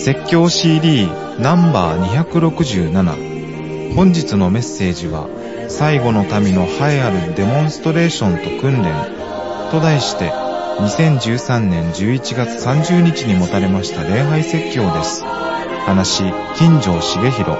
説教 CD ナンバー267。本日のメッセージは、最後の民の栄えあるデモンストレーションと訓練と題して、2013年11月30日に持たれました礼拝説教です。話、金城茂弘。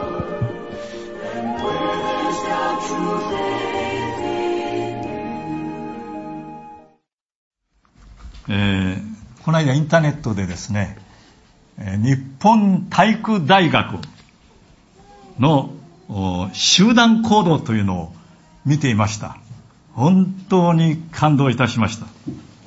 この間インターネットでですね、日本体育大学の集団行動というのを見ていました。本当に感動いたしました。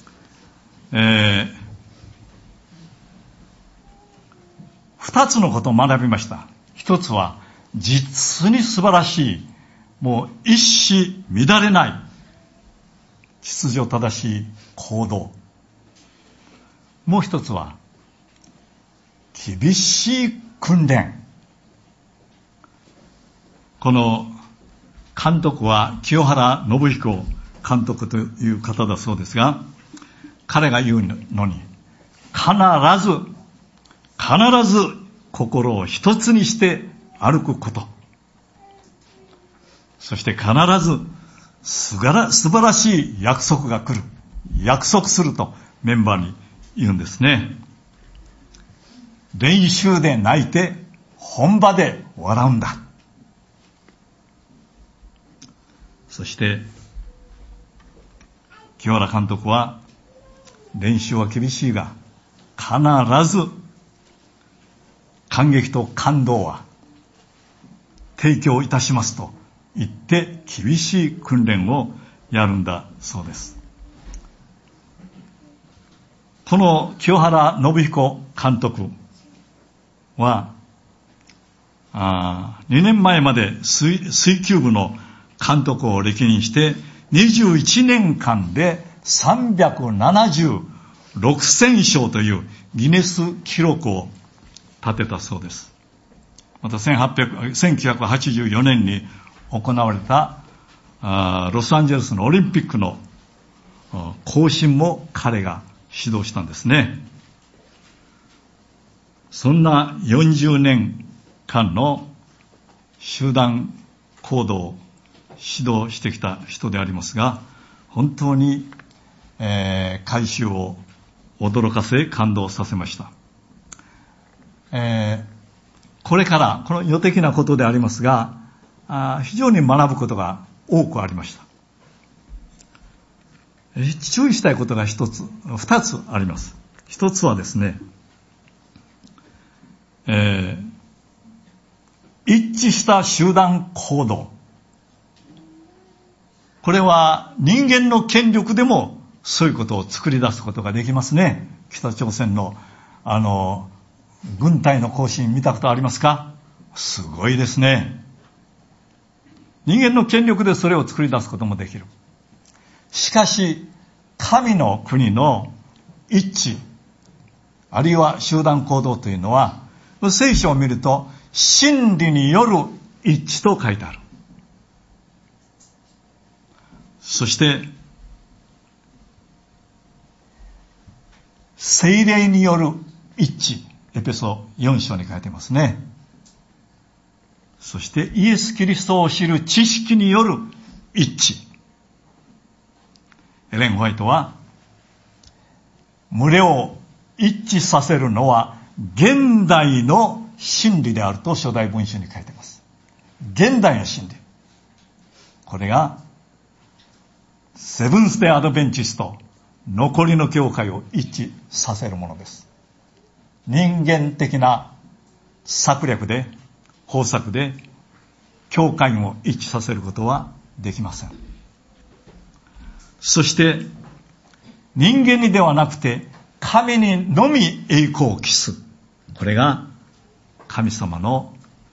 二つのことを学びました。一つは実に素晴らしい、もう一糸乱れない秩序正しい行動。もう一つは厳しい訓練。この監督は清原信彦監督という方だそうですが、彼が言うのに、必ず心を一つにして歩くこと。そして必ず素晴らしい約束が来る。約束するとメンバーに言うんですね。練習で泣いて本場で笑うんだ。そして清原監督は、練習は厳しいが必ず感激と感動は提供いたしますと言って厳しい訓練をやるんだそうです。この清原信彦監督は2年前まで水球部の監督を歴任して21年間で376戦勝というギネス記録を立てたそうです。また1984年に行われたロサンゼルスのオリンピックの行進も彼が指導したんですね。そんな40年間の集団行動を指導してきた人でありますが、本当に、改宗を驚かせ感動させました。これからこの予的なことでありますが、非常に学ぶことが多くありました。注意したいことが2つあります。一つはですね、一致した集団行動。これは人間の権力でもそういうことを作り出すことができますね。北朝鮮の軍隊の行進見たことありますか？すごいですね。人間の権力でそれを作り出すこともできる。しかし神の国の一致あるいは集団行動というのは、聖書を見ると真理による一致と書いてある。そして聖霊による一致、エペソ4章に書いてますね。そしてイエス・キリストを知る知識による一致。エレン・ホワイトは、群れを一致させるのは現代の真理であると初代文書に書いてます。現代の真理。これがセブンスデーアドベンチスト、残りの教会を一致させるものです。人間的な策略で、方策で教会を一致させることはできません。そして人間にではなくて神にのみ栄光を期す。これが神様の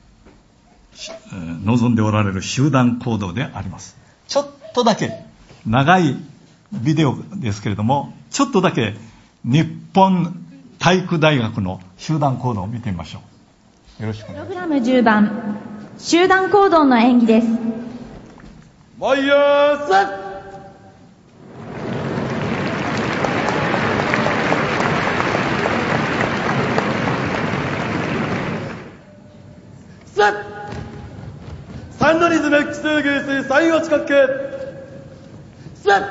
望んでおられる集団行動であります。ちょっとだけ長いビデオですけれども、ちょっとだけ日本体育大学の集団行動を見てみましょう。よろしくお願いします。 プログラム10番、集団行動の演技です。 毎朝 3のリズム奇数偶数最後近くスッ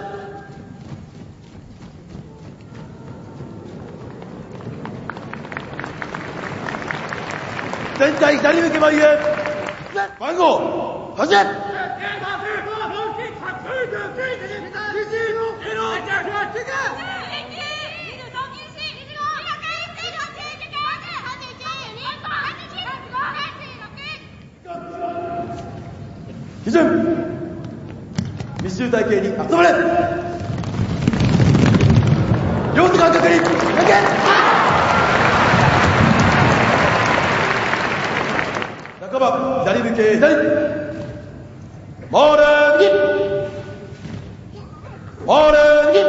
全体左向け前へ番号始め基準密集体系に集まれ両手間隔に抜け半ば左向け左回れ右回れ右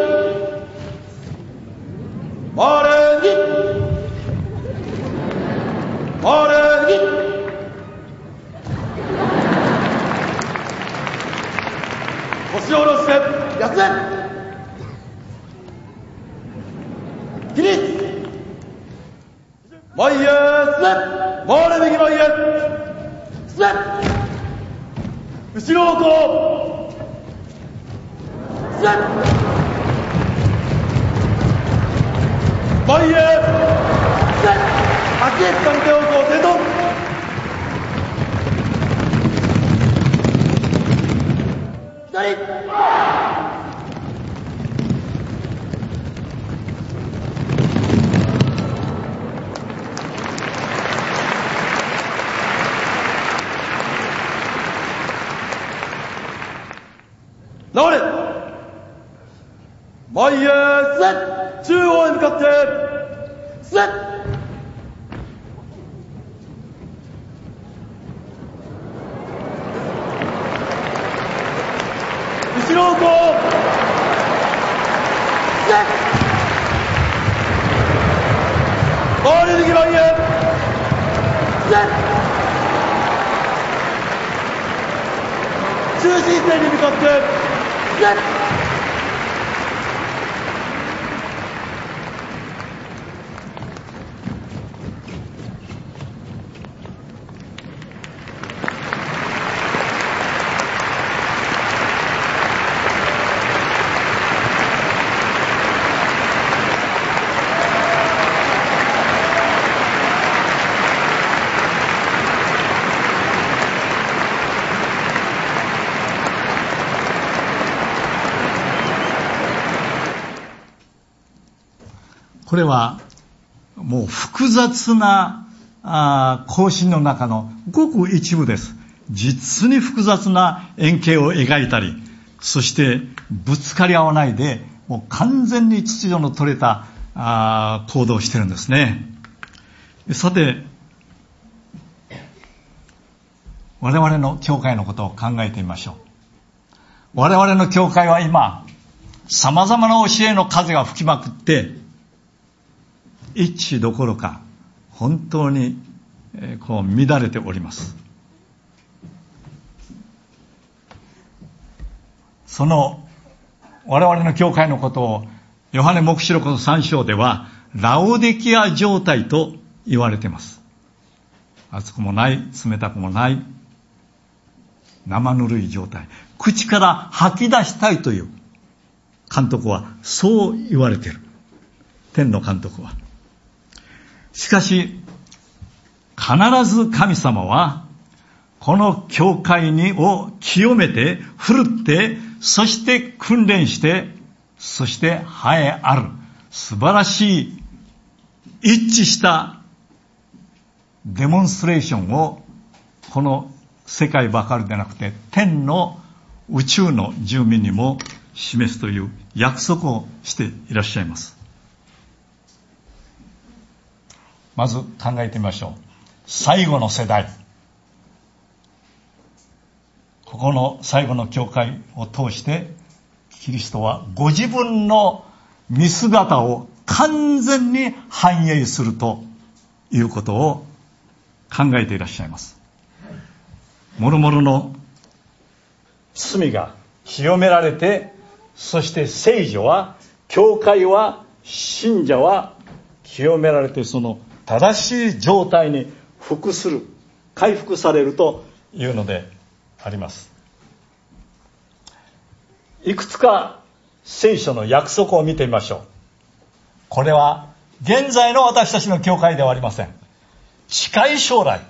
回れ右回れ右腰を下ろして休め起立前へ進め回れ右前へ進め後ろ方向進め前へ進め足へ掴み手方向正当左直れ前へ進め中央へ向かって進め後ろ方向進め回れ右前へ進め中心線に向かってこれはもう複雑な行進の中のごく一部です。実に複雑な円形を描いたり、そしてぶつかり合わないでもう完全に秩序の取れた行動をしているんですね。さて、我々の教会のことを考えてみましょう。我々の教会は今様々な教えの風が吹きまくって一致どころか本当に乱れております。その我々の教会のことをヨハネ黙示録の3章ではラオデキア状態と言われています。熱くもない冷たくもない生ぬるい状態、口から吐き出したいという監督はそう言われている。天の監督は。しかし必ず神様はこの教会を清めて振るってそして訓練してそして栄えある素晴らしい一致したデモンストレーションをこの世界ばかりでなくて天の宇宙の住民にも示すという約束をしていらっしゃいます。まず考えてみましょう。最後の世代、ここの最後の教会を通してキリストはご自分の見姿を完全に反映するということを考えていらっしゃいます。もろもろの罪が清められて、そして聖女は、教会は、信者は清められて、その正しい状態に回復されるというのであります。いくつか聖書の約束を見てみましょう。これは現在の私たちの教会ではありません。近い将来、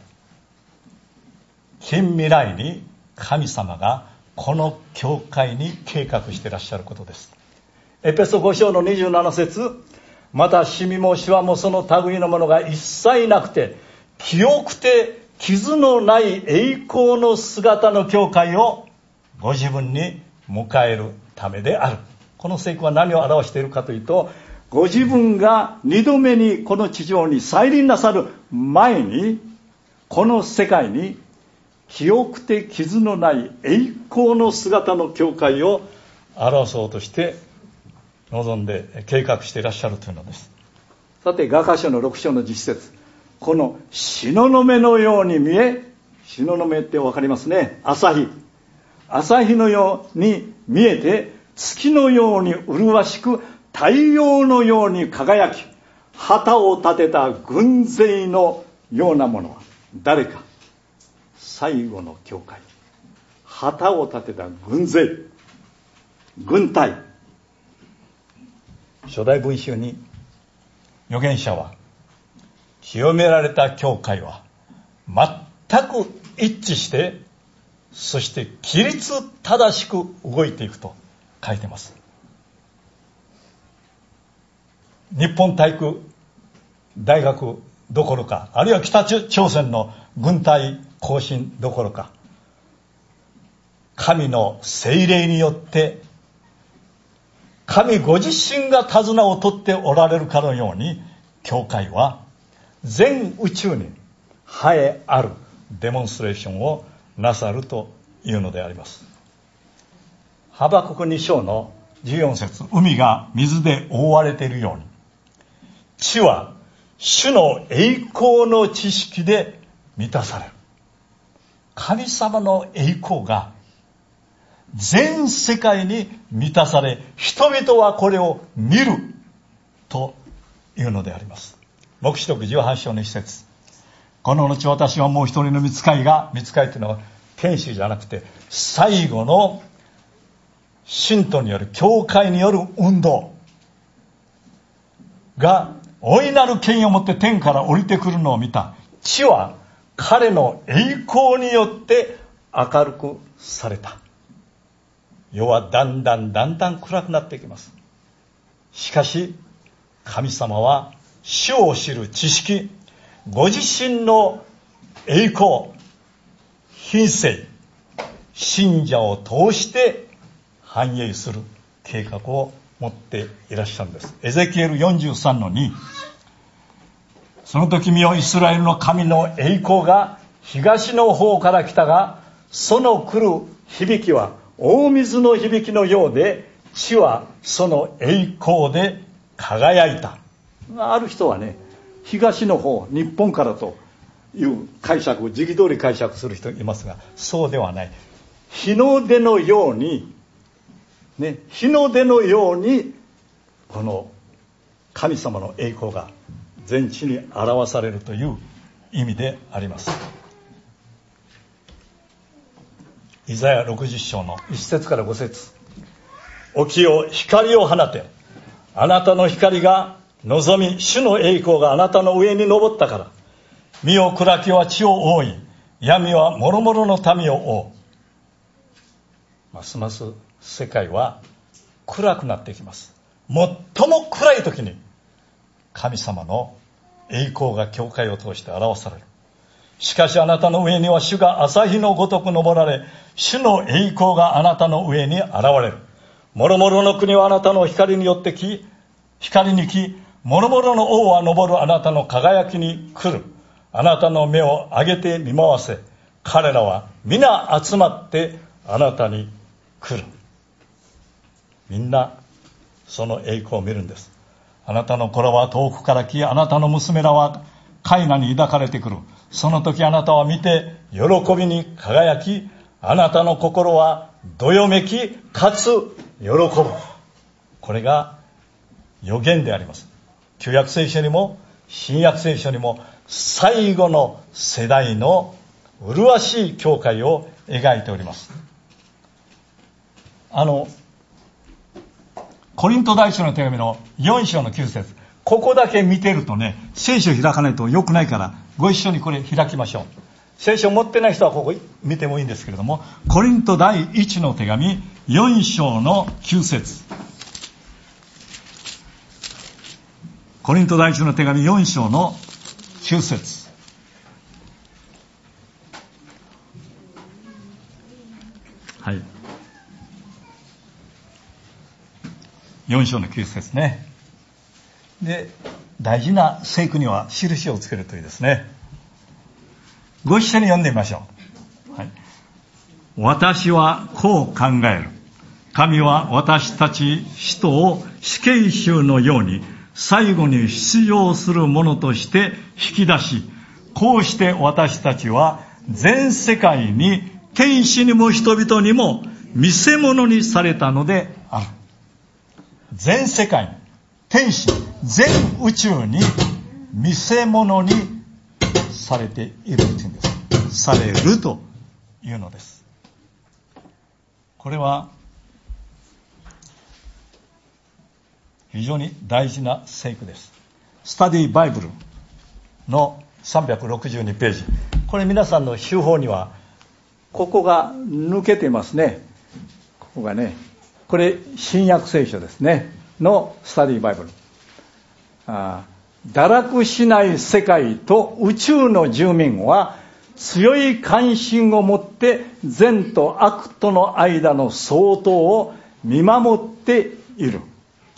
近未来に神様がこの教会に計画していらっしゃることです。エペソ5章の27節、またシミもシワもその類のものが一切なくて、清くて傷のない栄光の姿の教会をご自分に迎えるためである。この聖句は何を表しているかというと、ご自分が二度目にこの地上に再臨なさる前に、この世界に清くて傷のない栄光の姿の教会を表そうとして望んで計画していらっしゃるというのです。さて、雅歌書の6章の実節、この東雲のように見え、東雲ってわかりますね。朝日のように見えて、月のように麗しく、太陽のように輝き、旗を立てた軍勢のようなものは誰か。最後の教会、旗を立てた軍勢、軍隊。初代文集に預言者は、清められた教会は全く一致して、そして規律正しく動いていくと書いてます。日本体育大学どころか、あるいは北朝鮮の軍隊行進どころか、神の聖霊によって神ご自身が手綱を取っておられるかのように、教会は全宇宙に栄えあるデモンストレーションをなさるというのであります。ハバクク2章の14節、海が水で覆われているように、地は主の栄光の知識で満たされる。神様の栄光が全世界に満たされ、人々はこれを見るというのであります。黙示録18章の1節、この後私はもう一人の御使いが、御使いというのは天使じゃなくて最後の信徒による、教会による運動が大いなる権威を持って天から降りてくるのを見た。地は彼の栄光によって明るくされた。世はだんだん暗くなっていきます。しかし神様は主を知る知識、ご自身の栄光、品性、信者を通して繁栄する計画を持っていらっしゃるんです。エゼキエル43の2、その時見よ、イスラエルの神の栄光が東の方から来たが、その来る響きは大水の響きのようで、地はその栄光で輝いた。ある人はね、東の方、日本からという解釈、時期通り解釈する人いますが、そうではない。日の出のように、日の出のように、この神様の栄光が全地に表されるという意味であります。イザヤ60章の1節から5節、起きよ、光を放て、あなたの光が望み、主の栄光があなたの上に昇ったから。見よ、暗きは地を覆い、闇は諸々の民を覆う。ますます世界は暗くなっていきます。最も暗い時に神様の栄光が教会を通して表される。しかしあなたの上には主が朝日のごとく昇られ、主の栄光があなたの上に現れる。諸々の国はあなたの光によって光に来、諸々の王は昇るあなたの輝きに来る。あなたの目を上げて見回せ。彼らは皆集まってあなたに来る。みんなその栄光を見るんです。あなたの子らは遠くから来、あなたの娘らは快なに抱かれてくる。その時あなたは見て喜びに輝き、あなたの心はどよめきかつ喜ぶ。これが予言であります。旧約聖書にも新約聖書にも最後の世代の麗しい教会を描いております。コリント第一の手紙の4章の9節、ここだけ見てるとね、聖書を開かないと良くないから、ご一緒にこれ開きましょう。聖書を持ってない人はここ見てもいいんですけれども、コリント第一の手紙4章の9節、コリント第一の手紙4章の9節、はい、4章の9節ね。で、大事な聖句には印をつけるというですね。ご一緒に読んでみましょう。はい、私はこう考える。神は私たち人を死刑囚のように最後に出場するものとして引き出し、こうして私たちは全世界に天使にも人々にも見せ物にされたのである。全世界に、天使、全宇宙に見せ物にされているというんです。されるというのです。これは非常に大事な聖句です。スタディバイブルの362ページ。これ皆さんの手法にはここが抜けてますね。ここがね、これ新約聖書ですねのスタディバイブル。堕落しない世界と宇宙の住民は強い関心を持って善と悪との間の相当を見守っている。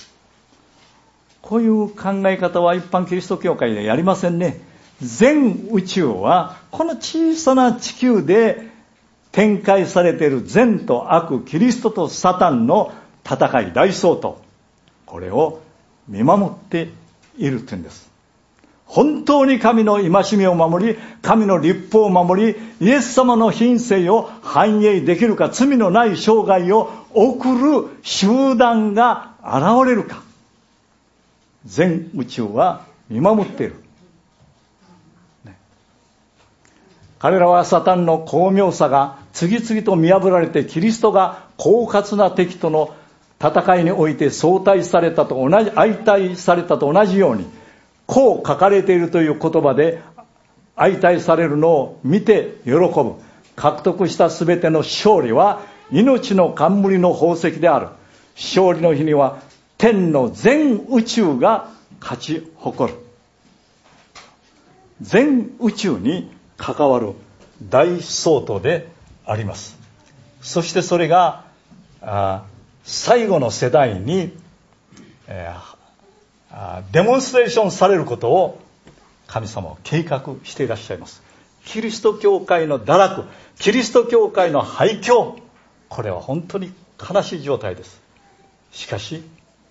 こういう考え方は一般キリスト教会でやりませんね。全宇宙はこの小さな地球で展開されている善と悪、キリストとサタンの戦い、大争闘、これを見守っているというんです。本当に神の戒めを守り、神の律法を守り、イエス様の品性を反映できるか、罪のない生涯を送る集団が現れるか、全宇宙は見守っている、ね、彼らはサタンの巧妙さが次々と見破られて、キリストが狡猾な敵との戦いにおいて相対されたと同じ、相対されたと同じように、こう書かれているという言葉で相対されるのを見て喜ぶ。獲得したすべての勝利は命の冠の宝石である。勝利の日には天の全宇宙が勝ち誇る。全宇宙に関わる大争闘であります。そしてそれが最後の世代に、デモンストレーションされることを神様は計画していらっしゃいます。キリスト教会の堕落、キリスト教会の廃墟、これは本当に悲しい状態です。しかし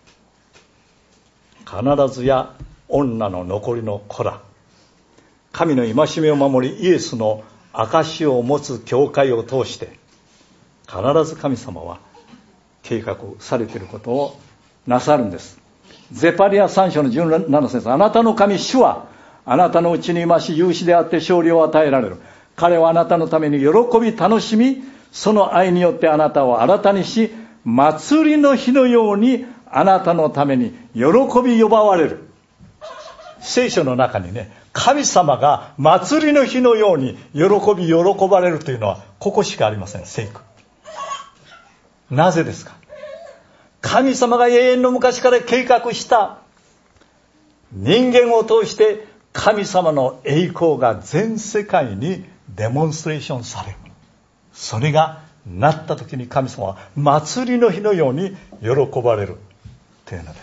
必ずや女の残りの子ら、神の戒めを守りイエスの証を持つ教会を通して必ず神様は計画されていることをなさるんです。ゼパリア3章の17節、あなたの神主はあなたのうちにいまし勇士であって勝利を与えられる。彼はあなたのために喜び楽しみ、その愛によってあなたを新たにし、祭りの日のようにあなたのために喜び呼ばわれる。聖書の中にね、神様が祭りの日のように喜ばれるというのはここしかありません。聖句。なぜですか。神様が永遠の昔から計画した人間を通して神様の栄光が全世界にデモンストレーションされる。それがなった時に神様は祭りの日のように喜ばれるというのです。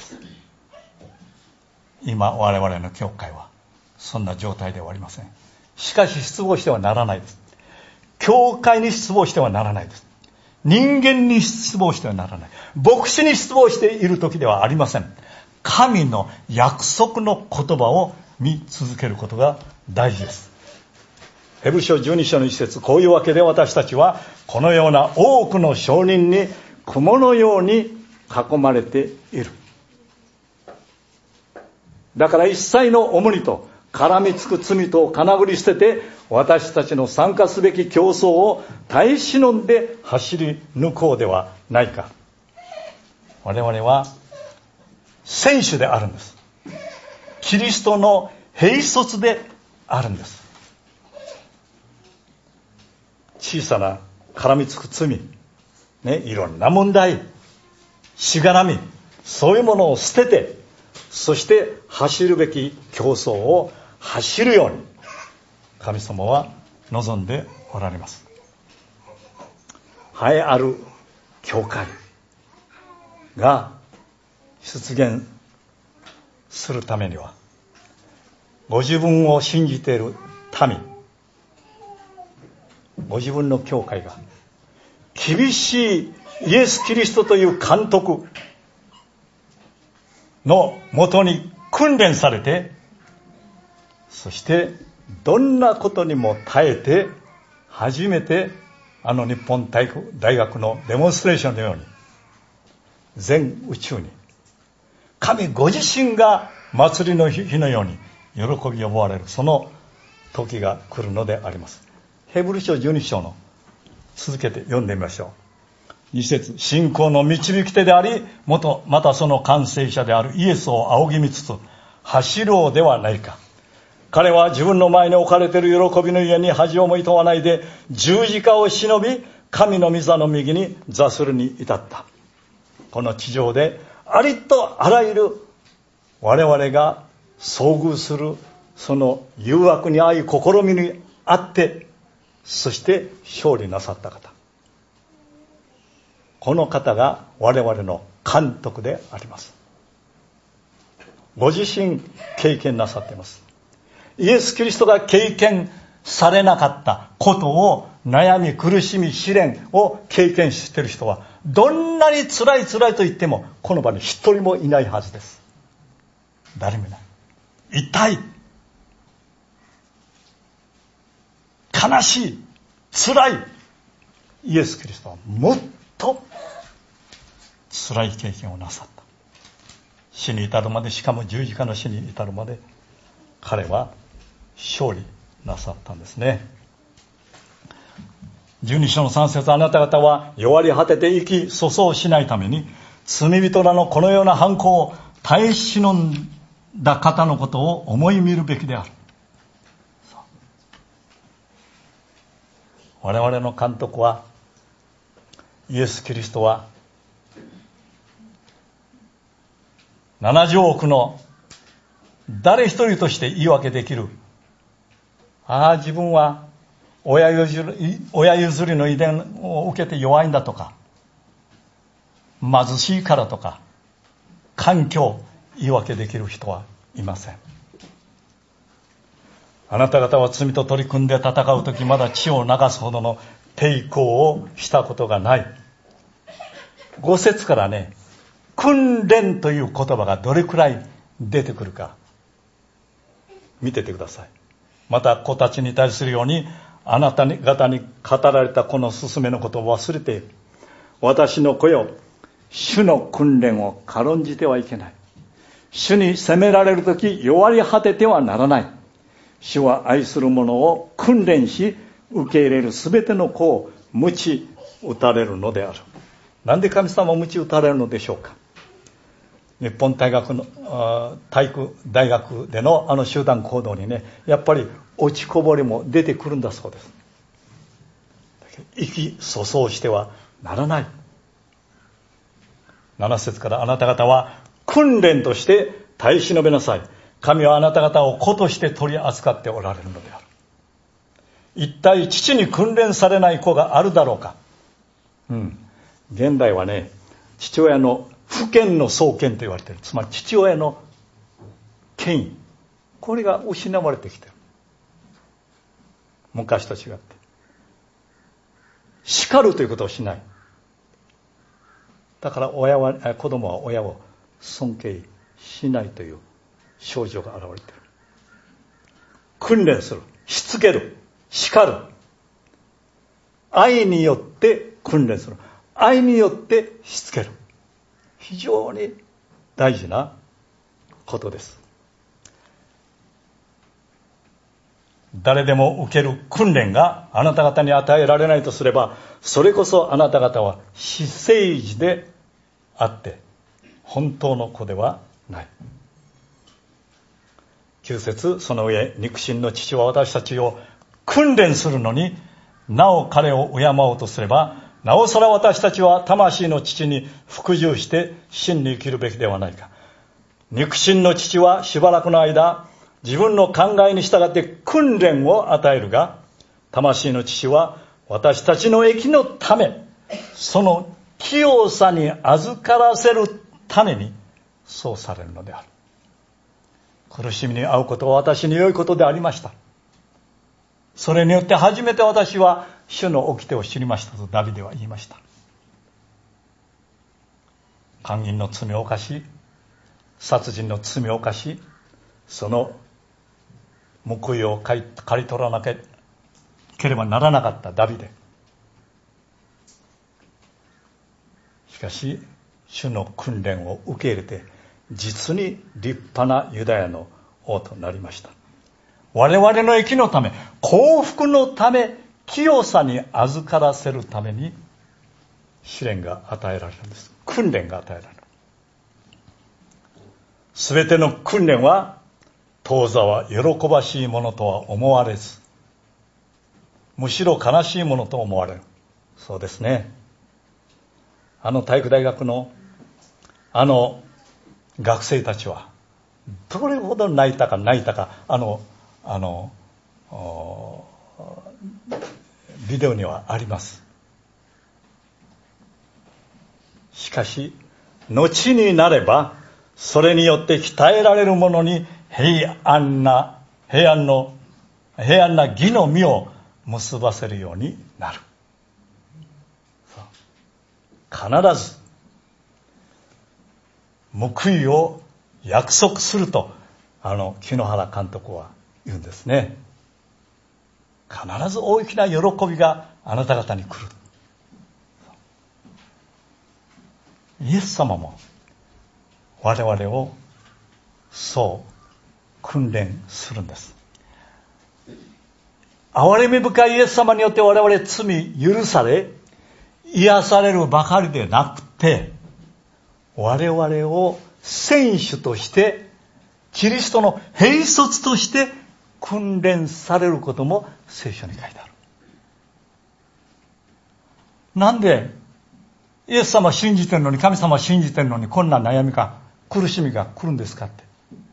今我々の教会はそんな状態ではありません。しかし失望してはならないです。教会に失望してはならないです。人間に失望してはならない。牧師に失望している時ではありません。神の約束の言葉を見続けることが大事です。ヘブル書12章の一節、こういうわけで私たちはこのような多くの証人に雲のように囲まれている。だから一切の重荷と絡みつく罪とをかなぐり捨てて、 私たちの参加すべき競争を耐え忍んで走り抜こうではないか。我々は選手であるんです。キリストの兵卒であるんです。小さな絡みつく罪、いろんな問題、しがらみ、そういうものを捨てて、そして走るべき競争を走るように神様は望んでおられます。栄えある教会が出現するためには、ご自分を信じている民、ご自分の教会が厳しいイエス・キリストという監督のもとに訓練されて、そしてどんなことにも耐えて、初めて日本大学のデモンストレーションのように全宇宙に神ご自身が祭りの日のように喜び呼ばれる、その時が来るのであります。ヘブル書12章の続けて読んでみましょう。2節、信仰の導き手であり、またその完成者であるイエスを仰ぎ見つつ走ろうではないか。彼は自分の前に置かれている喜びの家に恥をもいとわないで十字架を忍び、神の御座の右に座するに至った。この地上でありとあらゆる我々が遭遇するその誘惑に遭い試みにあって、そして勝利なさった方、この方が我々の監督であります。ご自身経験なさっています。イエス・キリストが経験されなかったことを、悩み苦しみ試練を経験している人はどんなに辛いと言ってもこの場に一人もいないはずです。誰もいない。痛い、悲しい、辛い。イエス・キリストはもっと辛い経験をなさった。死に至るまで、しかも十字架の死に至るまで彼は勝利なさったんですね。12章の3節、あなた方は弱り果てて生き粗相しないために罪人らのこのような犯行を耐え忍んだ方のことを思い見るべきである。我々の監督はイエス・キリストは70億の誰一人として言い訳できる、自分は親譲りの遺伝を受けて弱いんだとか、貧しいからとか、環境言い訳できる人はいません。あなた方は罪と取り組んで戦うとき、まだ血を流すほどの抵抗をしたことがない。5節からね、訓練という言葉がどれくらい出てくるか見ててください。また子たちに対するように、あなた方に語られたこの勧めのことを忘れている。私の子よ、主の訓練を軽んじてはいけない。主に責められるとき弱り果ててはならない。主は愛する者を訓練し、受け入れるすべての子を鞭打たれるのである。なんで神様は鞭打たれるのでしょうか。日本体育大学での集団行動にね、やっぱり落ちこぼれも出てくるんだそうです。生き粗相してはならない。7節から、あなた方は訓練として耐え忍べなさい。神はあなた方を子として取り扱っておられるのである。一体父に訓練されない子があるだろうか。現代はね、父親の父権の創権と言われている。つまり父親の権威、これが失われてきている。昔と違って叱るということをしない。だから子供は親を尊敬しないという症状が現れている。訓練する、しつける、叱る、愛によって訓練する、愛によってしつける、非常に大事なことです。 誰でも受ける訓練があなた方に与えられないとすれば、それこそあなた方は私生児であって本当の子ではない。9節、その上肉親の父は私たちを訓練するのに、なお彼を敬おうとすれば、なおさら私たちは魂の父に服従して真に生きるべきではないか。肉親の父はしばらくの間自分の考えに従って訓練を与えるが、魂の父は私たちの益のため、その清さに預からせるためにそうされるのである。苦しみに遭うことは私に良いことでありました。それによって初めて私は主の掟を知りましたとダビデは言いました。姦淫の罪を犯し、殺人の罪を犯し、その報いを刈り取らなければならなかったダビデ。しかし主の訓練を受け入れて実に立派なユダヤの王となりました。我々の益のため、幸福のため、清さに預からせるために試練が与えられるんです。訓練が与えられる。すべての訓練は当座は喜ばしいものとは思われず、むしろ悲しいものと思われる。そうですね。体育大学の学生たちはどれほど泣いたかビデオにはあります。しかし後になればそれによって鍛えられる者に平安な義の実を結ばせるようになる。必ず報いを約束すると木野原監督は言うんですね。必ず大きな喜びがあなた方に来る。イエス様も我々をそう訓練するんです。憐れみ深いイエス様によって我々罪許され癒されるばかりでなくて、我々を選手としてキリストの兵卒として訓練されることも聖書に書いてある。なんでイエス様信じてるのに、神様信じてるのにこんな悩みか苦しみが来るんですかって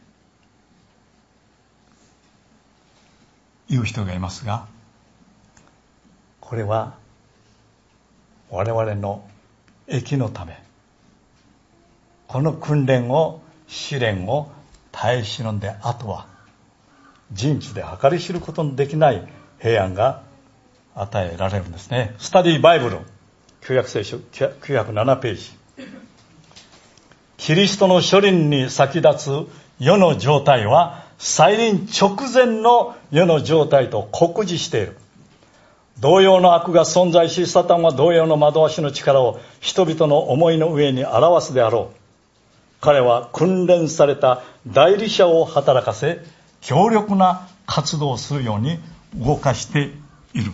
言う人がいますが、これは我々の益のため、この訓練を試練を耐え忍んで、あとは人知で計り知ることのできない平安が与えられるんですね。スタディバイブル旧約聖書907ページ。キリストの初臨に先立つ世の状態は再臨直前の世の状態と酷似している。同様の悪が存在し、サタンは同様の惑わしの力を人々の思いの上に表すであろう。彼は訓練された代理者を働かせ、強力な活動をするように動かしている。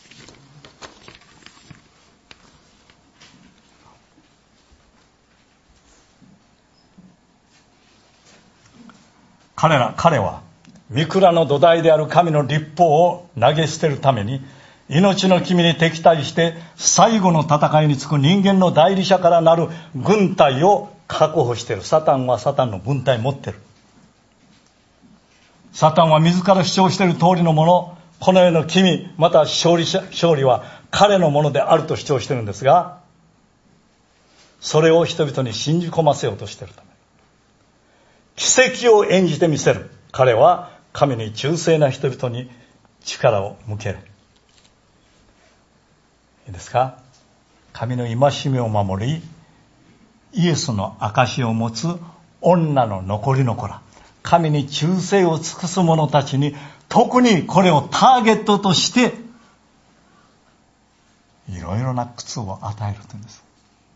彼は御蔵の土台である神の律法を投げ捨てるために、命の君に敵対して最後の戦いにつく人間の代理者からなる軍隊を確保している。サタンはサタンの軍隊を持っている。サタンは自ら主張している通りのもの、この世の君また勝利は彼のものであると主張しているんですが、それを人々に信じ込ませようとしているため、奇跡を演じてみせる。彼は神に忠誠な人々に力を向ける。いいですか？神の戒めを守り、イエスの証を持つ女の残りの子ら、神に忠誠を尽くす者たちに特にこれをターゲットとしていろいろな苦痛を与えるというんです。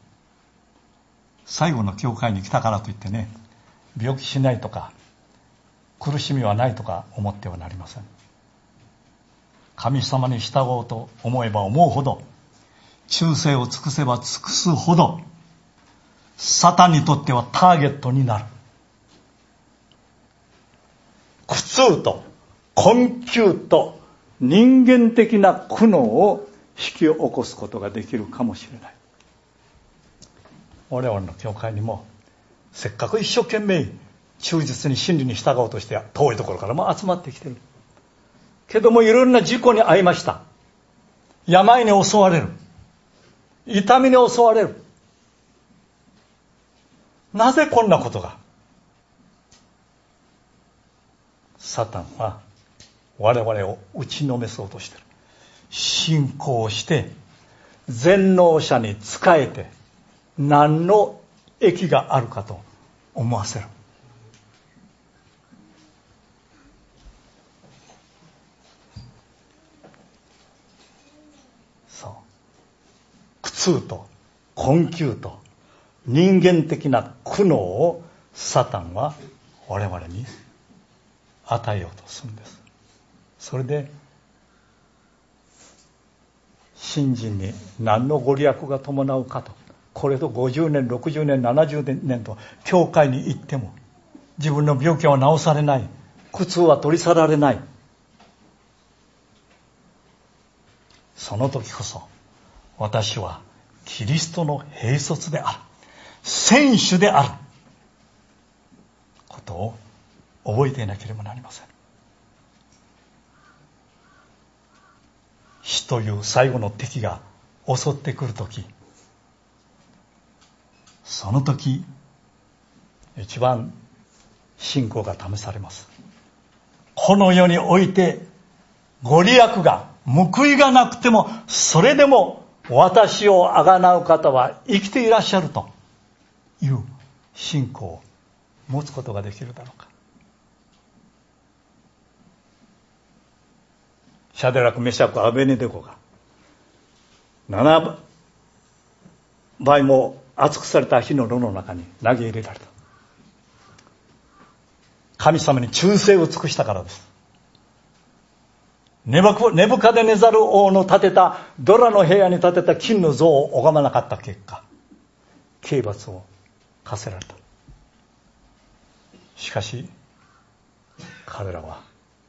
最後の教会に来たからといってね、病気しないとか苦しみはないとか思ってはなりません。 神様に従おうと思えば思うほど、忠誠を尽くせば尽くすほど、サタンにとってはターゲットになる。苦痛と困窮と人間的な苦悩を引き起こすことができるかもしれない。我々の教会にもせっかく一生懸命忠実に真理に従おうとして遠いところからも集まってきてるけども、いろんな事故に遭いました。病に襲われる、痛みに襲われる。なぜこんなことが？サタンは我々を打ちのめそうとしている。信仰して全能者に仕えて何の益があるかと思わせる。そう、苦痛と困窮と人間的な苦悩をサタンは我々に与えようとするんです。それで信心に何のご利益が伴うかと、これと50年60年70年と教会に行っても自分の病気は治されない、苦痛は取り去られない。その時こそ私はキリストの兵卒である、選手であることを覚えていなければなりません。死という最後の敵が襲ってくるとき、その時一番信仰が試されます。この世においてご利益が報いがなくても、それでも私をあがなう方は生きていらっしゃるという信仰を持つことができるだろうか。シャデラク、メシャク、アベネデゴが7倍も熱くされた火の炉の中に投げ入れられた。神様に忠誠を尽くしたからです。ネブカデネザル王の建てたドラの部屋に建てた金の像を拝まなかった結果、刑罰を課せられた。しかし彼らは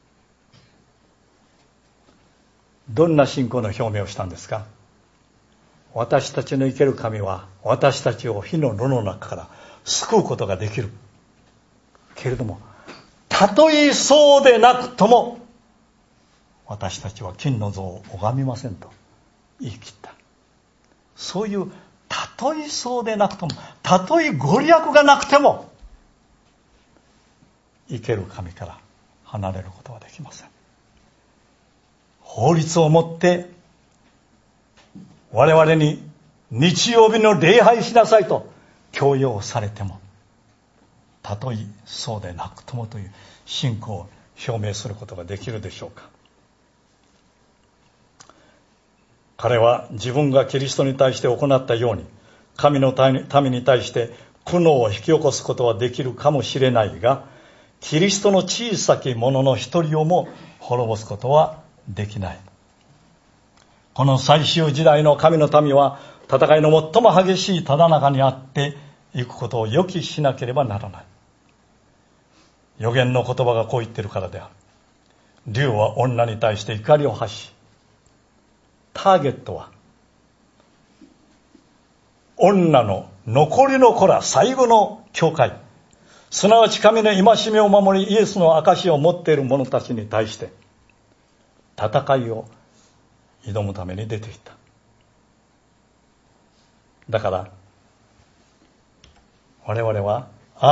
どんな信仰の表明をしたんですか？私たちの生ける神は私たちを火の炉の中から救うことができるけれども、たとえそうでなくとも私たちは金の像を拝みませんと言い切った。そういうたとえそうでなくとも、たとえご利益がなくても生ける神から離れることはできません。法律をもって我々に日曜日の礼拝しなさいと強要されても、たとえそうでなくともという信仰を表明することができるでしょうか。彼は自分がキリストに対して行ったように神の民に対して苦悩を引き起こすことはできるかもしれないが、キリストの小さき者の一人をも滅ぼすことはできない。この最終時代の神の民は戦いの最も激しいただ中にあっていくことを予期しなければならない。預言の言葉がこう言っているからである。竜は女に対して怒りを発し、ターゲットは女の残りの子ら、最後の教会、すなわち神の戒めを守りイエスの証を持っている者たちに対して戦いを挑むために出てきた。だから我々は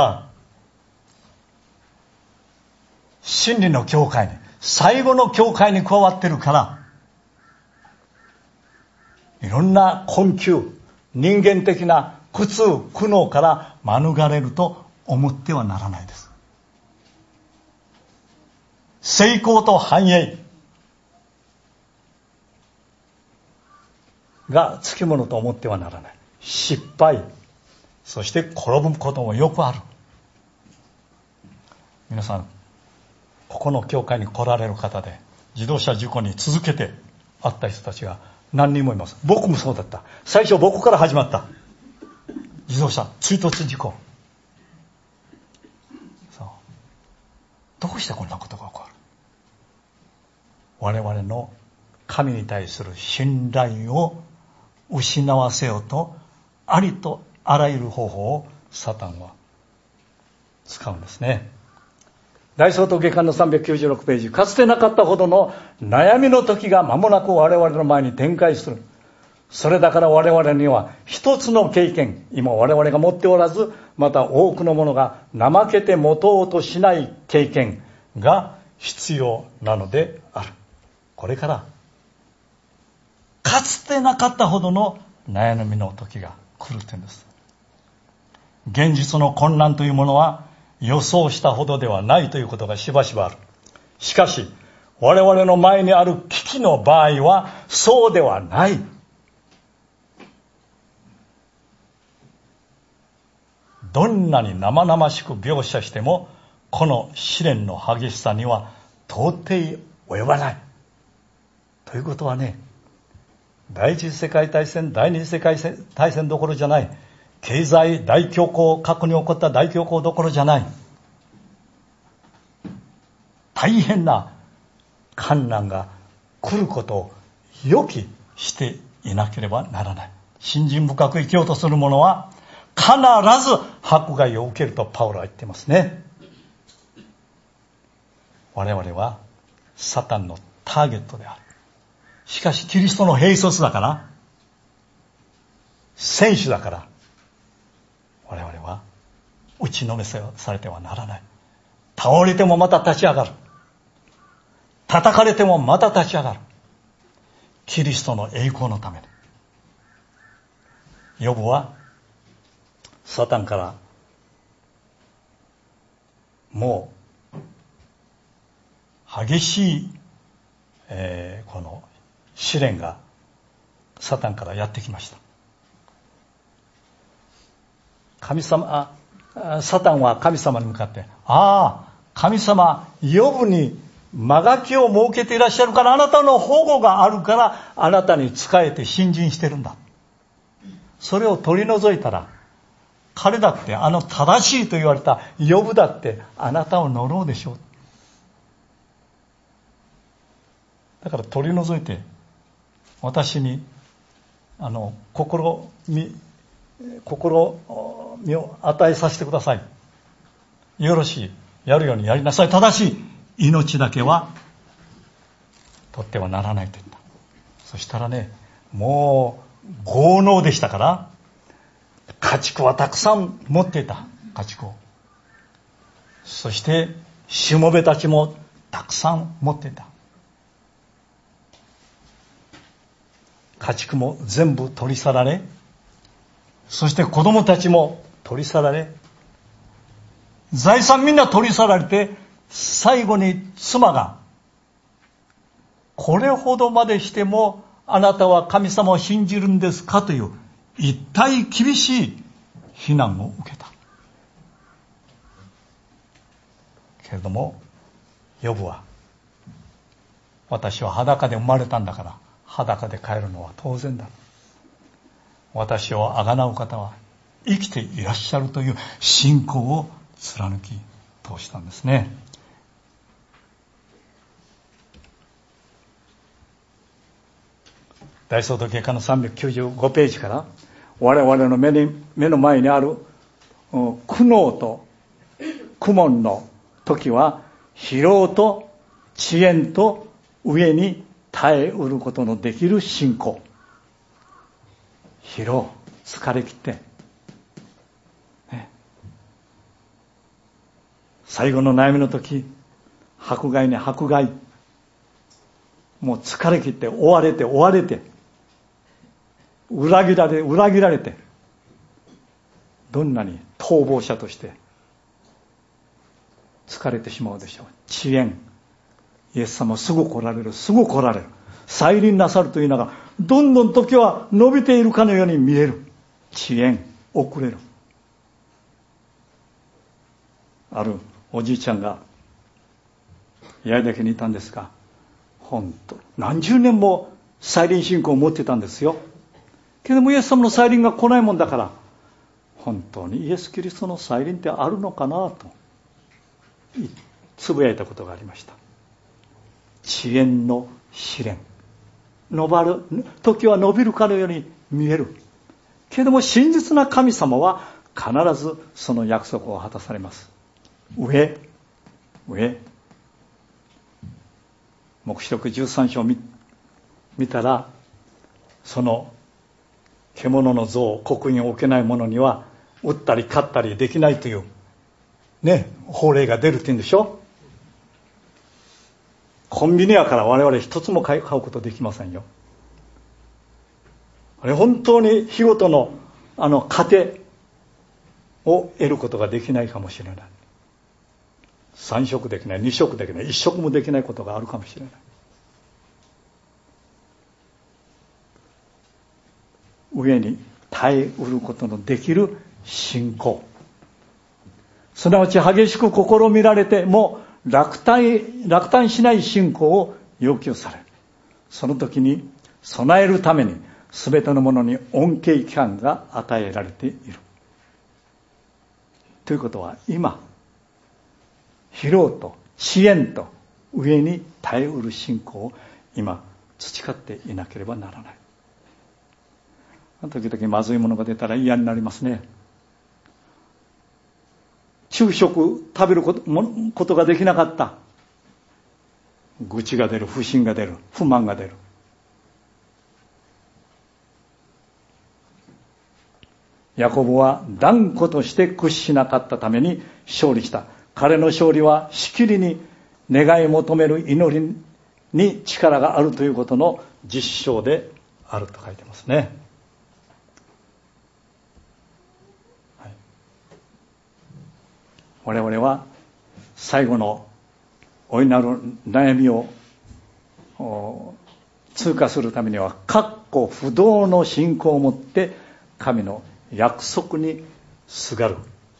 真理の教会に、最後の教会に加わってるから、いろんな困窮、人間的な苦痛、苦悩から免れると思ってはならないです。成功と繁栄がつきものと思ってはならない。失敗、そして転ぶこともよくある。皆さん、ここの教会に来られる方で自動車事故に続けて会った人たちが何人もいます。僕もそうだった。最初僕から始まった。自動車追突事故。そう。どうしてこんなことが起こる？我々の神に対する信頼を失わせようと、ありとあらゆる方法をサタンは使うんですね。大総統下巻の396ページ。かつてなかったほどの悩みの時が間もなく我々の前に展開する。それだから我々には一つの経験、今我々が持っておらず、また多くの者が怠けて持とうとしない経験が必要なのである。これからかつてなかったほどの悩みの時が来るというんです。現実の困難というものは予想したほどではないということがしばしばある。しかし我々の前にある危機の場合はそうではない。どんなに生々しく描写してもこの試練の激しさには到底及ばない。ということはね、第一次世界大戦、第二次世界大戦どころじゃない。経済大恐慌、過去に起こった大恐慌どころじゃない。大変な困難が来ることを予期していなければならない。信心深く生きようとする者は必ず迫害を受けるとパウロは言ってますね。我々はサタンのターゲットである。しかしキリストの兵卒だから、選手だから、我々は打ちのめされてはならない。倒れてもまた立ち上がる。叩かれてもまた立ち上がる。キリストの栄光のために。ヨブはサタンからもう激しい、この試練がサタンからやってきました。サタンは神様に向かって、神様、ヨブに間垣を設けていらっしゃるから、あなたの保護があるからあなたに仕えて信心してるんだ。それを取り除いたら、彼だって正しいと言われたヨブだってあなたを呪うでしょう。だから取り除いて私に心身を与えさせてください。よろしい。やるようにやりなさい。ただし命だけは取ってはならないと言った。そしたらね、もう豪農でしたから家畜はたくさん持っていた。家畜を。そしてしもべたちもたくさん持っていた。家畜も全部取り去られ、そして子供たちも取り去られ、財産みんな取り去られて、最後に妻が、これほどまでしてもあなたは神様を信じるんですかという一体厳しい非難を受けた。けれどもヨブは、私は裸で生まれたんだから裸で帰るのは当然だ。私を贖う方は生きていらっしゃるという信仰を貫き通したんですね。大総統経過の395ページから、我々の目の前にある苦悩と苦悶の時は、疲労と遅延と上に耐えうることのできる信仰。疲労、疲れ切って、ね、最後の悩みの時、迫害に迫害、もう疲れ切って追われて裏切られて、どんなに逃亡者として疲れてしまうでしょう。遅延、イエス様すぐ来られる、再臨なさるというのが、どんどん時は伸びているかのように見える。遅延、遅れる。あるおじいちゃんが八重岳にいたんですが、 本当何十年も再臨信仰を持ってたんですよ。けどもイエス様の再臨が来ないもんだから、本当にイエス・キリストの再臨ってあるのかなとつぶやいたことがありました。遅延の試練、時は伸びるかのように見えるけれども、真実な神様は必ずその約束を果たされます。上黙示録13章を見たら、その獣の像、刻印を置けないものには売ったり買ったりできないというね、法令が出るって言うんでしょ。コンビニやから我々一つも買うことできませんよ。あれ本当に日ごとの糧を得ることができないかもしれない。3食できない、2食できない、1食もできないことがあるかもしれない。上に耐えうることのできる信仰、すなわち激しく試みられても落胆しない信仰を要求される。その時に備えるために全てのものに恩恵期間が与えられているということは、今疲労と遅延と上に耐えうる信仰を今培っていなければならない。時々まずいものが出たら嫌になりますね。昼食食べることができなかった。愚痴が出る、不信が出る、不満が出る。ヤコブは断固として屈しなかったために勝利した。彼の勝利はしきりに願い求める祈りに力があるということの実証であると書いてますね。我々は最後の大いなる悩みを通過するためには確固不動の信仰を持って神の約束にすがる。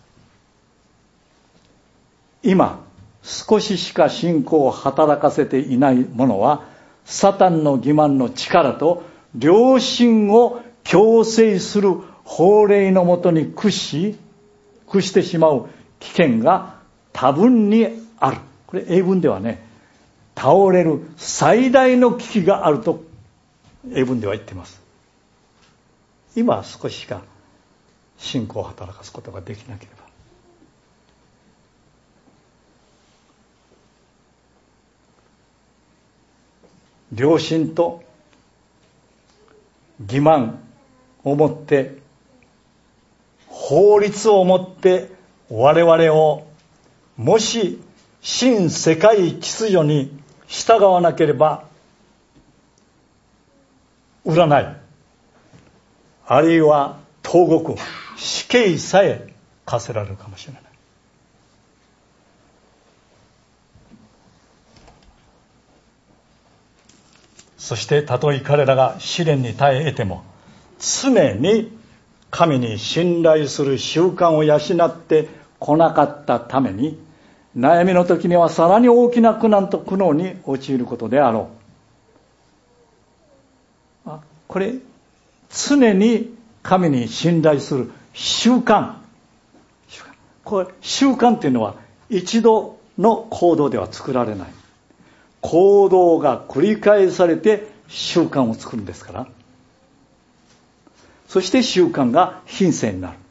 今少ししか信仰を働かせていない者はサタンの欺瞞の力と良心を強制する法令のもとに屈してしまう危険が多分にある。これ英文ではね、倒れる最大の危機があると英文では言っています。今少ししか信仰を働かすことができなければ、良心と欺瞞をもって法律をもって我々をもし新世界秩序に従わなければ占いあるいは投獄死刑さえ課せられるかもしれない。そしてたとえ彼らが試練に耐え得ても常に神に信頼する習慣を養ってこなかったために悩みの時にはさらに大きな苦難と苦悩に陥ることであろう。これ常に神に信頼する習慣。これ習慣っていうのは一度の行動では作られない。行動が繰り返されて習慣を作るんですから。そして習慣が品性になる。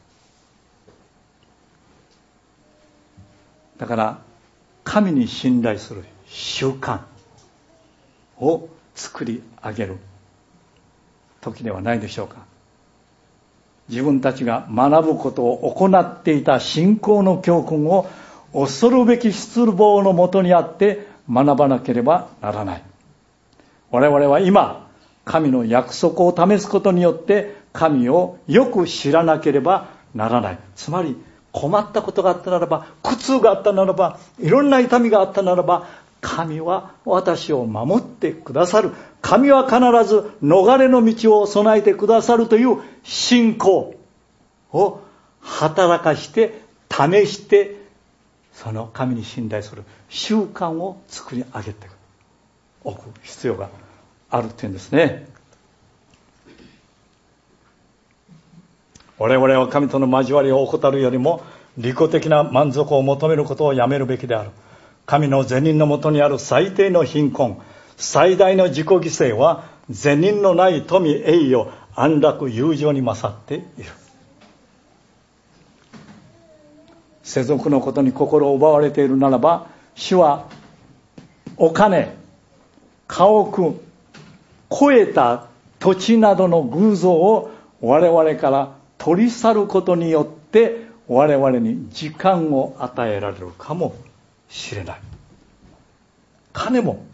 だから神に信頼する習慣を作り上げる時ではないでしょうか。自分たちが学ぶことを行っていた信仰の教訓を恐るべき失望のもとにあって学ばなければならない。我々は今神の約束を試すことによって神をよく知らなければならない。つまり困ったことがあったならば、苦痛があったならば、いろんな痛みがあったならば、神は私を守ってくださる。神は必ず逃れの道を備えてくださるという信仰を働かして試して、その神に信頼する習慣を作り上げていく。 置く必要があるっていうんですね。我々は神との交わりを怠るよりも利己的な満足を求めることをやめるべきである。神の善人のもとにある最低の貧困、最大の自己犠牲は善人のない富、栄誉、安楽、友情に勝っている。世俗のことに心を奪われているならば、主はお金、家屋、超えた土地などの偶像を我々から取り去ることによって我々に時間を与えられるかもしれない。金も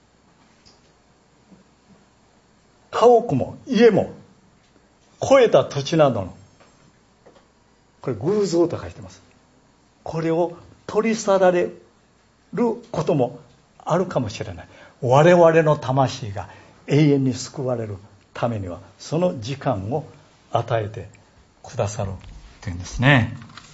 家屋も家も超えた土地などの、これ偶像と書いてます。これを取り去られることもあるかもしれない。我々の魂が永遠に救われるためにはその時間を与えてくださるというんですね。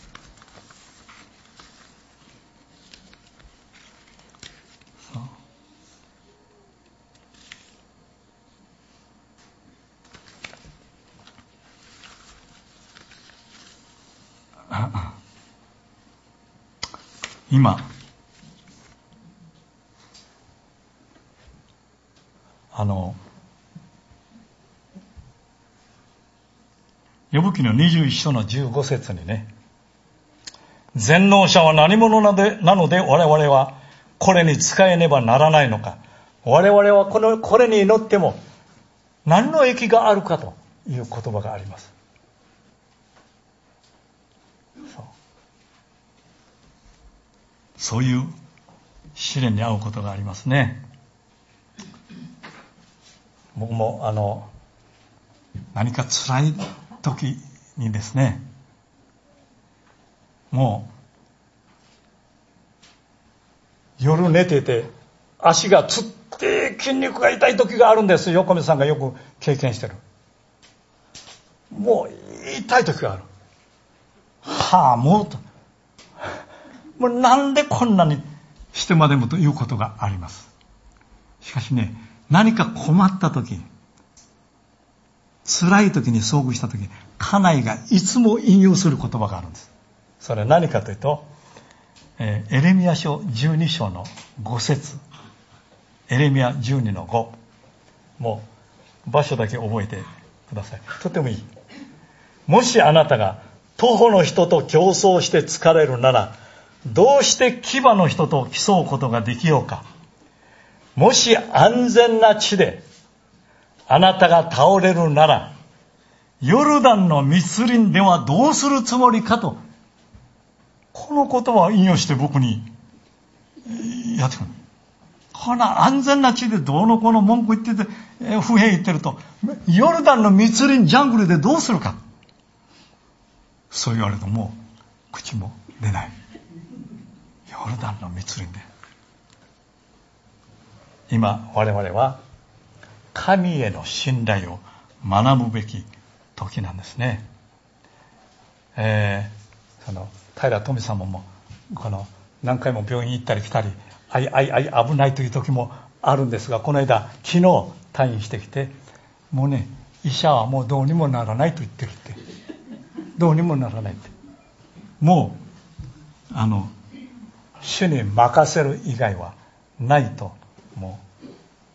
今ヨブ記の21章の15節にね、全能者は何者なので我々はこれに仕えねばならないのか。我々はこれに祈っても何の益があるかという言葉があります。そういう試練に遭うことがありますね。僕も何か辛い時にですね、もう夜寝てて足がつって筋肉が痛い時があるんです。横見さんがよく経験してる。もう痛い時がある。もうなんでこんなにしてまでもということがあります。しかしね、何か困った時、辛い時に遭遇した時、家内がいつも引用する言葉があるんです。それは何かというと、エレミヤ書12章の5節、エレミヤ12の5、もう場所だけ覚えてください。とてもいい。もしあなたが徒歩の人と競争して疲れるなら、どうして騎馬の人と競うことができようか。もし安全な地であなたが倒れるなら、ヨルダンの密林ではどうするつもりかと、この言葉を引用して僕にやってくる。この安全な地でどうのこうの文句言ってて、不平言ってると、ヨルダンの密林ジャングルでどうするか。そう言われるともう口も出ない。ヨルダンの密林で。今我々は神への信頼を学ぶべき時なんですね。平富さんも何回も病院行ったり来たり、危ないという時もあるんですが、この間昨日退院してきて、もうね、医者はもうどうにもならないと言ってるって。どうにもならないって。もう主に任せる以外はないと、もう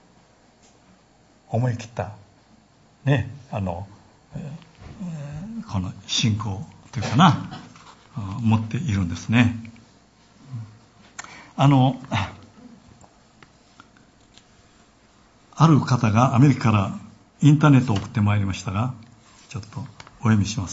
思い切ったね、この信仰というかな、持っているんですね。ある方がアメリカからインターネットを送ってまいりましたが、ちょっとお読みします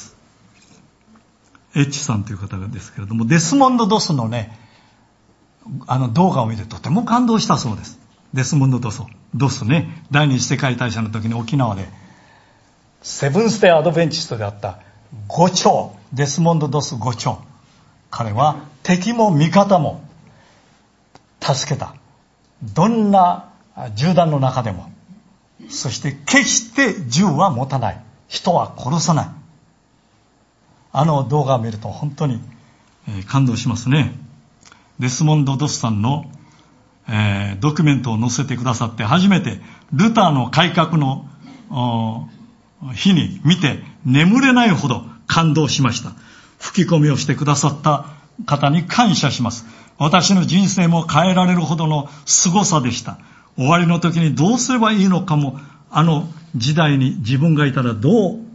。H さんという方ですけれども、デスモンド・ドスのね、動画を見てとても感動したそうです。デスモンド・ドスね、第二次世界大戦の時に沖縄でセブンステイアドベンチストであった伍長、デスモンド・ドス伍長、彼は敵も味方も助けた。どんな銃弾の中でも、そして決して銃は持たない、人は殺さない。動画を見ると本当に感動しますね。デスモンド・ドスさんの、 ドキュメントを載せてくださって、初めてルターの改革の日に見て眠れないほど感動しました。吹き込みをしてくださった方に感謝します。私の人生も変えられるほどの凄さでした。終わりの時にどうすればいいのかも、あの時代に自分がいたらどう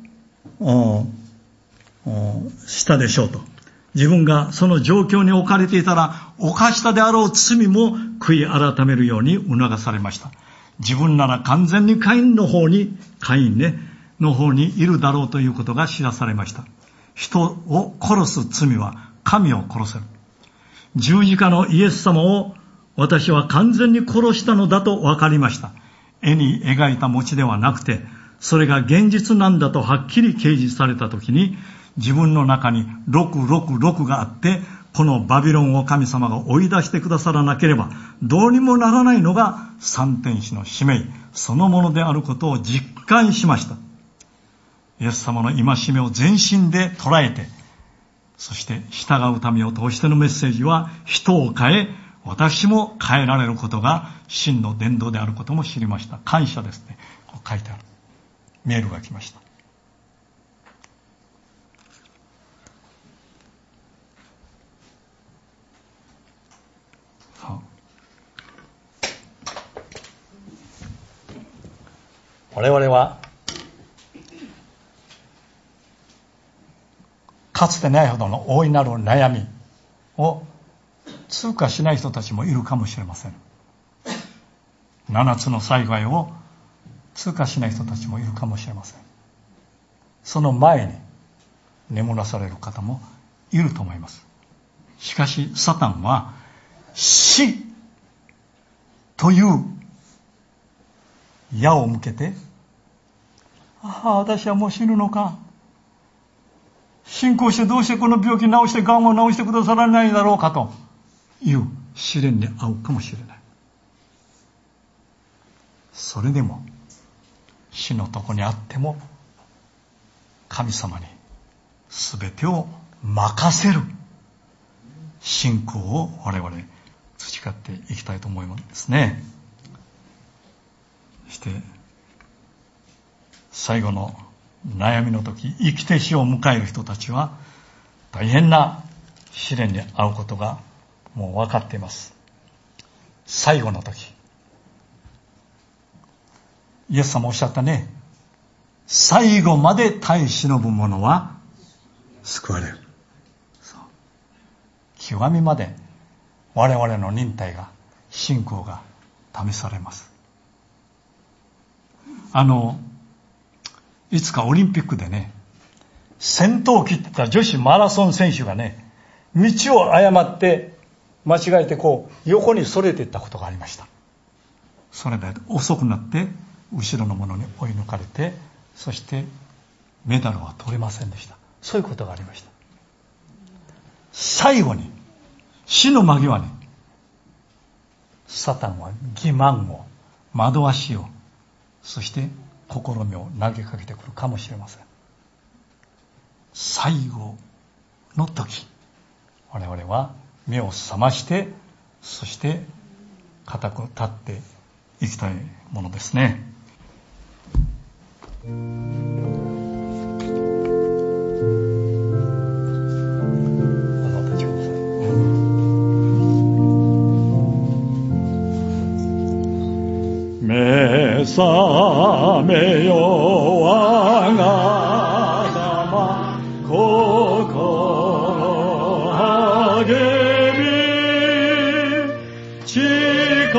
したでしょうと。自分がその状況に置かれていたら、犯したであろう罪も悔い改めるように促されました。自分なら完全にカインの方にいるだろうということが知らされました。人を殺す罪は神を殺せる。十字架のイエス様を私は完全に殺したのだと分かりました。絵に描いた餅ではなくて、それが現実なんだとはっきり掲示されたときに、自分の中に666があって、このバビロンを神様が追い出してくださらなければどうにもならないのが三天使の使命そのものであることを実感しました。イエス様の戒めを全身で捉えて、そして従う民を通してのメッセージは人を変え、私も変えられることが真の伝道であることも知りました。感謝ですね。こう書いてあるメールが来ました。我々はかつてないほどの大いなる悩みを通過しない人たちもいるかもしれません。7つの災害を通過しない人たちもいるかもしれません。その前に眠らされる方もいると思います。しかしサタンは死という矢を向けて、私はもう死ぬのか、信仰してどうしてこの病気治してがんを治してくださらないだろうかという試練に遭うかもしれない。それでも死のとこにあっても神様に全てを任せる信仰を我々培っていきたいと思いますね。そして最後の悩みの時、生きて死を迎える人たちは大変な試練に遭うことがもう分かっています。最後の時、イエス様おっしゃったね。最後まで耐え忍ぶ者は救われる。そう、極みまで我々の忍耐が、信仰が試されます。いつかオリンピックでね、先頭を切ってた女子マラソン選手がね、道を誤って間違えて横にそれていったことがありました。それで遅くなって後ろの者に追い抜かれて、そしてメダルは取れませんでした。そういうことがありました。最後に死の間際にサタンは欺瞞を、惑わしを、そして試みを投げかけてくるかもしれません。最後の時、我々は目を覚まして、そして固く立っていきたいものですね。目覚めよ我が様、心励み、力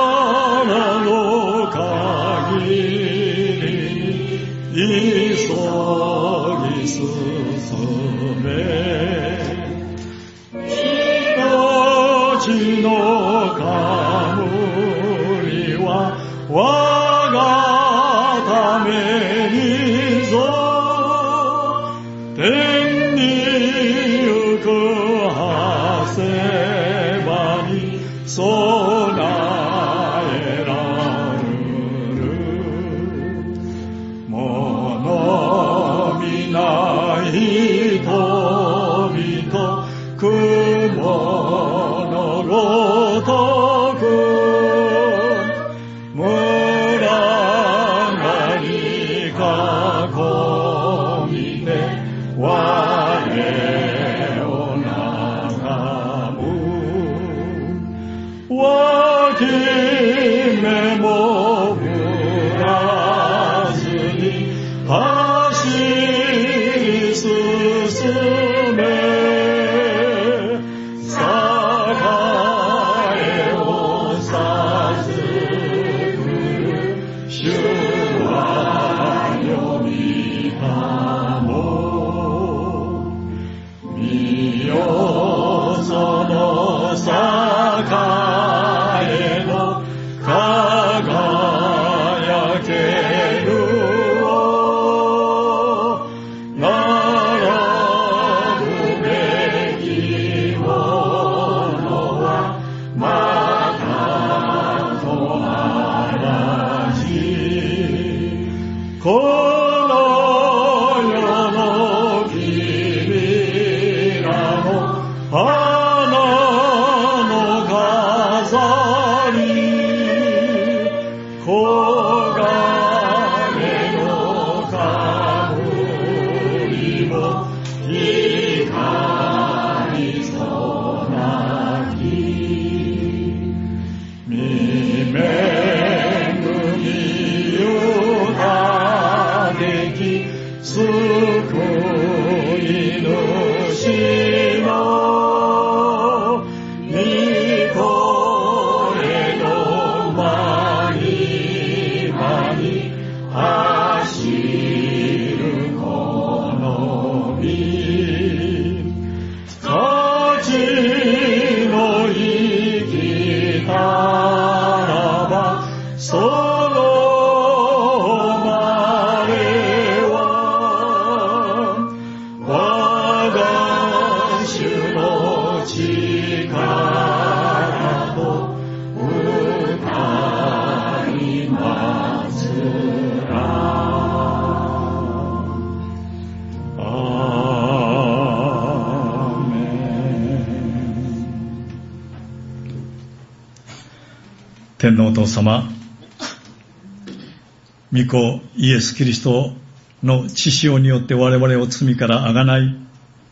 の限りに急ぎ進め、命の冠は我がためにぞ、天に行くはせばに備えられる。物見ない人々、雲のごとく脇目も振らずに走り進め、栄を授くる主はよみかも。見よその栄の輝けるを並ぶべきものはまたと同じ。この世の君らの花の飾り、黄金の冠も光そなき、未明組ゆかべき救い主の御声の舞間に走るこの身、立ちの生きたらばその生まれは我が主の力と歌いますら。アーメン。天皇お父様、御子イエス・キリストの血潮によって我々を罪からあがない、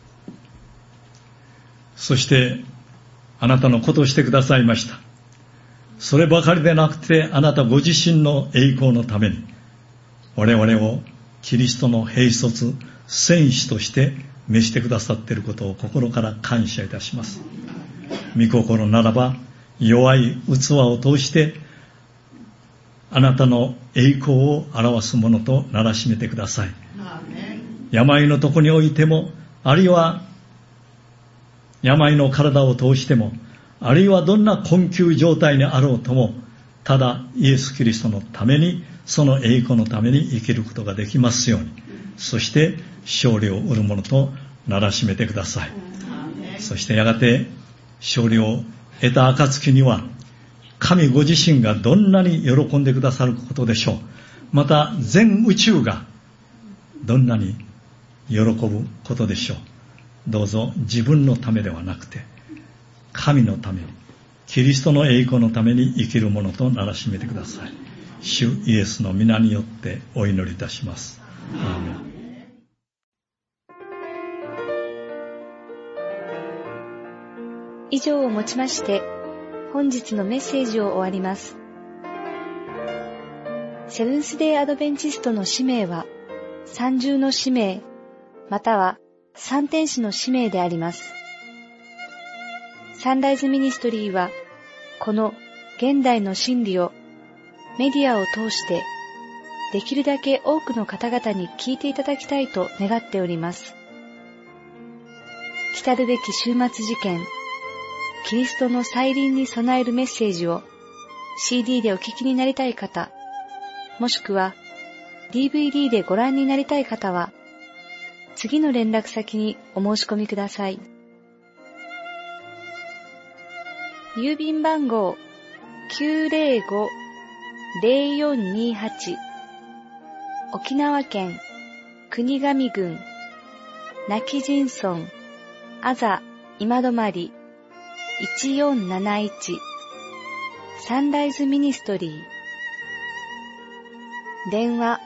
そしてあなたのことをしてくださいました。そればかりでなくて、あなたご自身の栄光のために我々をキリストの兵卒戦士として召してくださっていることを心から感謝いたします。御心ならば弱い器を通してあなたの栄光を表すものとならしめてください。病のとこにおいても、あるいは病の体を通しても、あるいはどんな困窮状態にあろうとも、ただイエス・キリストのために、その栄光のために生きることができますように、そして勝利を得るものとならしめてください。そしてやがて勝利を得た暁には、神ご自身がどんなに喜んでくださることでしょう。また全宇宙がどんなに喜ぶことでしょう。どうぞ自分のためではなくて、神のために、キリストの栄光のために生きるものとならしめてください。主イエスの皆によってお祈りいたします。アーメン。 以上をもちまして本日のメッセージを終わります。セブンスデーアドベンチストの使命は三重の使命、または三天使の使命であります。サンライズミニストリーはこの現代の真理をメディアを通してできるだけ多くの方々に聞いていただきたいと願っております。来るべき終末事件、キリストの再臨に備えるメッセージを CD でお聞きになりたい方、もしくは DVD でご覧になりたい方は、次の連絡先にお申し込みください。郵便番号 905-0428 沖縄県国頭郡今帰仁村あざ今泊1471サンライズミニストリー。電話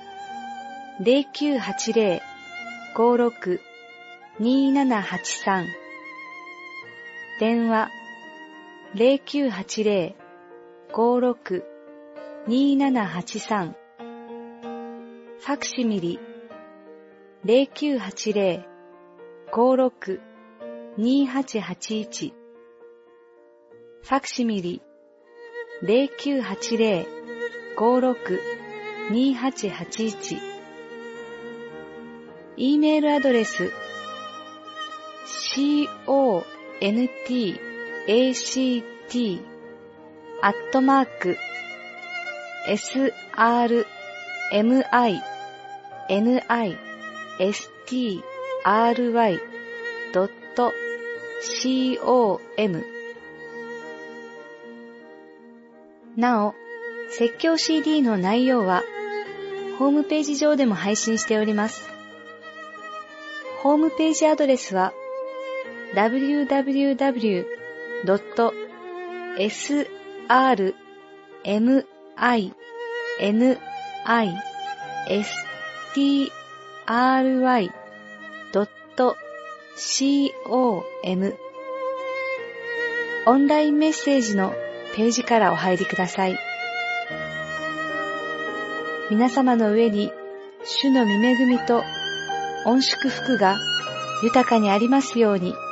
0980-56-2783 電話 0980-56-2783 ファクシミリ 0980-56-2881 ファクシミリ 0980-56-2881 E メールアドレス srmitstry.com なお、説教 CD の内容はホームページ上でも配信しております。ホームページアドレスは www.srmitstry.com オンラインメッセージのページからお入りください。皆様の上に主の御恵みと御祝福が豊かにありますように。